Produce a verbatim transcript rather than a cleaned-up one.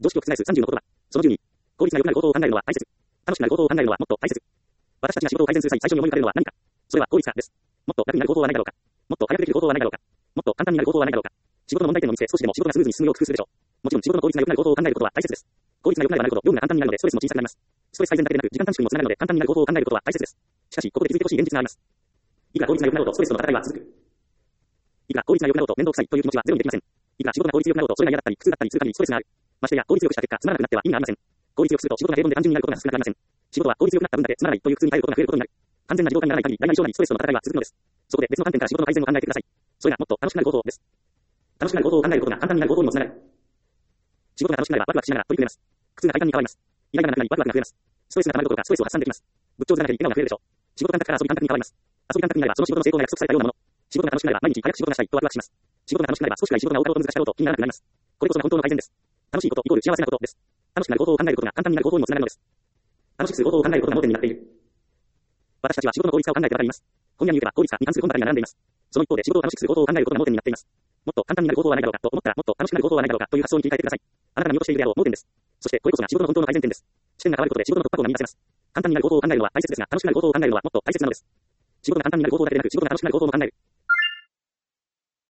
常識を覆すさんじゅうの言葉。そのじゅうに。効率が良くなることを考えるのは大切。楽しくなることを考えるのはもっと大切。私たちが仕事を改善する際、最初に思い浮かべるのは何か。それは効率化です。もっと楽になることはないだろうか。もっと早くできることはないだろうか。もっと簡単になることはないだろうか。仕事の問題点を見つけ、少しでも仕事がスムーズに進むよう工夫するでしょう。もちろん仕事の効率が良くなることを考えることは大切です。効率が良くなればなるほど、業務が簡単になるのでストレスも小さくなります。ストレス改善だけでなく、時間短縮にもつながるので、簡単になることを考えることは大切です。しかし、ここで気づいてほしい現実があります。いくら効率が良くなろうと、ストレスとの戦いは続く。いくら効率が良くなろうと、面倒くさいという気持ちはゼロにできません。いくら仕事が効率良くなろうと、それが嫌だったり、苦痛だったりするたびにストレスがある。ましてや、効率良くした結果、つまらなくなっては意味がありません。効率良くすると仕事が平凡で単純になることが少なくなりません。仕事は効率良くなった分だけつまらないという苦痛に耐えることが増えることになる。完全な自動化にならない限り、大なり小なりストレスとの戦いは続くのです。そこで別の観点から仕事の改善を考えてください。それがもっと楽しくなることです。楽しくなることを考えることが簡単になることにもつながる。仕事が楽しくなればワクワクしながら取り組めます。苦痛が快感に変わります。イライラがなくなりワクワクが増えます。ストレスが溜まることがストレスを発散できます。仏頂面が減り笑顔が増えるでしょう。仕事感覚から遊び感覚に変わります。遊び感覚になればその仕事の成功が約束されたようなもの。仕事が楽しくなれば毎日早く仕事がしたいとワクワクします。仕事が楽しくなれば少しぐらい仕事が終わろうと難しかろうと気にならなくなります。これこそが本当の改善です。楽しいことイコール幸せなことです。楽しくなることを考えることが簡単になることにもつながるのです。楽しくすることを考えることが盲点になっている。私たちは仕事の効率化を考えてばかりいます。本屋に行けば効率化に関する本ばかり並んでいます。その一方で仕事を楽しくすることを考えることが盲点になっています。もっと簡単になることはないだろうかと思ったらもっと楽しくなることはないだろうかという発想に切り替えてください。あなたが見落としているであろう盲点です。そしてこれこそが仕事の本当の改善点です。視点が変わることで仕事の突破口が見出せます。簡単になることを考えるのは大切ですが、楽しくなることを考えるのはもっと大切なのです。仕事が簡単になることだけでなく、仕事が楽しくなることも考える。